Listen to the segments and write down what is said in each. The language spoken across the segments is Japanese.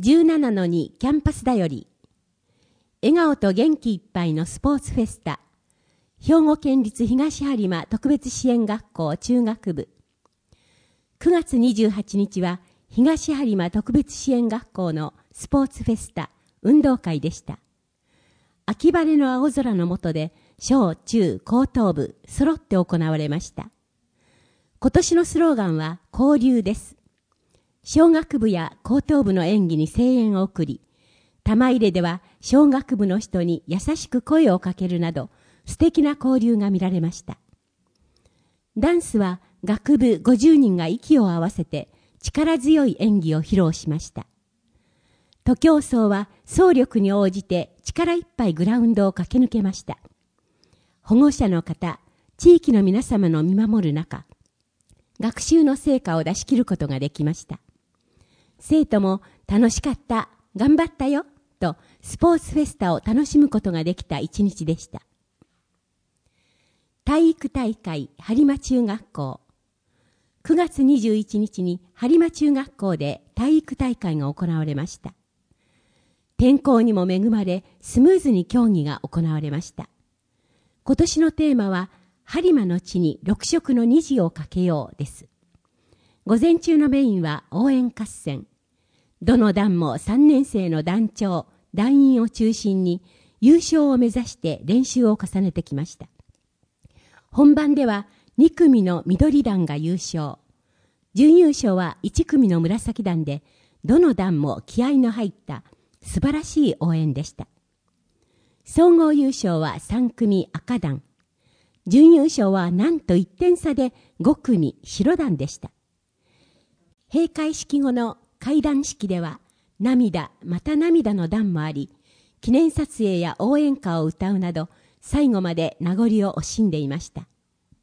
17-2キャンパスだより、笑顔と元気いっぱいのスポーツフェスタ、兵庫県立東播磨特別支援学校中学部。9月28日は東播磨特別支援学校のスポーツフェスタ運動会でした。秋晴れの青空の下で小中高等部揃って行われました。今年のスローガンは交流です。小学部や高等部の演技に声援を送り、玉入れでは小学部の人に優しく声をかけるなど素敵な交流が見られました。ダンスは学部50人が息を合わせて力強い演技を披露しました。徒競走は走力に応じて力いっぱいグラウンドを駆け抜けました。保護者の方、地域の皆様の見守る中、学習の成果を出し切ることができました。生徒も楽しかった、頑張ったよ、とスポーツフェスタを楽しむことができた一日でした。体育大会播磨中学校。9月21日に播磨中学校で体育大会が行われました。天候にも恵まれ、スムーズに競技が行われました。今年のテーマは、播磨の地に6色の虹をかけようです。午前中のメインは応援合戦。どの団も3年生の団長、団員を中心に優勝を目指して練習を重ねてきました。本番では2組の緑団が優勝。準優勝は1組の紫団で、どの団も気合の入った素晴らしい応援でした。総合優勝は3組赤団。準優勝はなんと1点差で5組白団でした。閉会式後の会談式では涙また涙の団もあり、記念撮影や応援歌を歌うなど最後まで名残を惜しんでいました。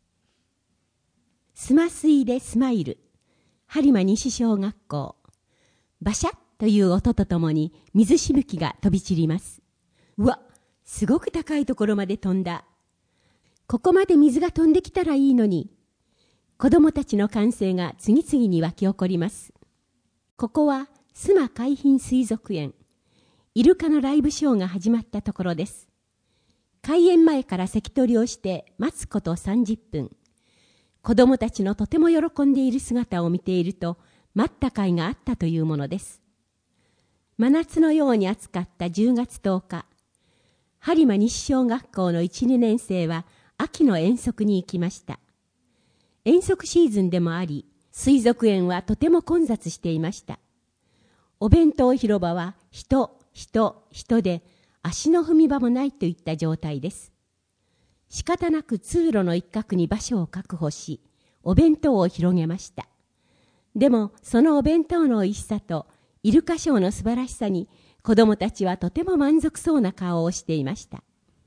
スマスイでスマイル、播磨西小学校。バシャッという音とともに水しぶきが飛び散ります。うわ、すごく高いところまで飛んだ。ここまで水が飛んできたらいいのに。子供たちの歓声が次々に湧き起こります。ここは須磨海浜水族園。イルカのライブショーが始まったところです。開園前から席取りをして待つこと30分。子供たちのとても喜んでいる姿を見ていると、待った甲斐があったというものです。真夏のように暑かった10月10日、播磨西小学校の1、2年生は秋の遠足に行きました。遠足シーズンでもあり、水族園はとても混雑していました。お弁当広場は人で、足の踏み場もないといった状態です。仕方なく通路の一角に場所を確保し、お弁当を広げました。でも、そのお弁当の美味しさと、イルカショーの素晴らしさに、子供たちはとても満足そうな顔をしていました。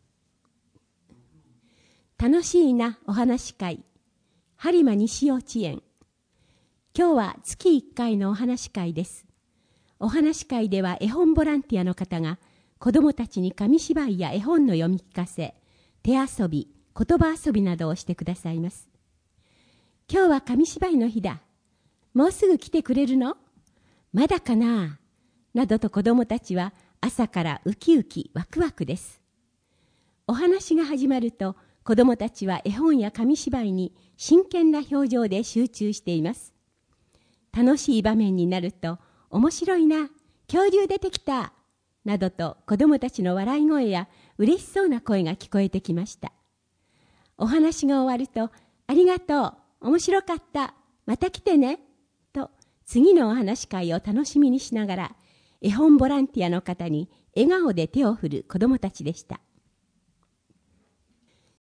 楽しいなお話し会、播磨西幼稚園。今日は月1回のお話し会です。お話し会では絵本ボランティアの方が、子供たちに紙芝居や絵本の読み聞かせ、手遊び、言葉遊びなどをしてくださいます。今日は紙芝居の日だ。もうすぐ来てくれるの？まだかな？などと子供たちは朝からウキウキワクワクです。お話が始まると子供たちは絵本や紙芝居に真剣な表情で集中しています。楽しい場面になると面白いな、恐竜出てきた、などと子供たちの笑い声や嬉しそうな声が聞こえてきました。お話が終わると、ありがとう、面白かった、また来てね、と次のお話し会を楽しみにしながら、絵本ボランティアの方に笑顔で手を振る子供たちでした。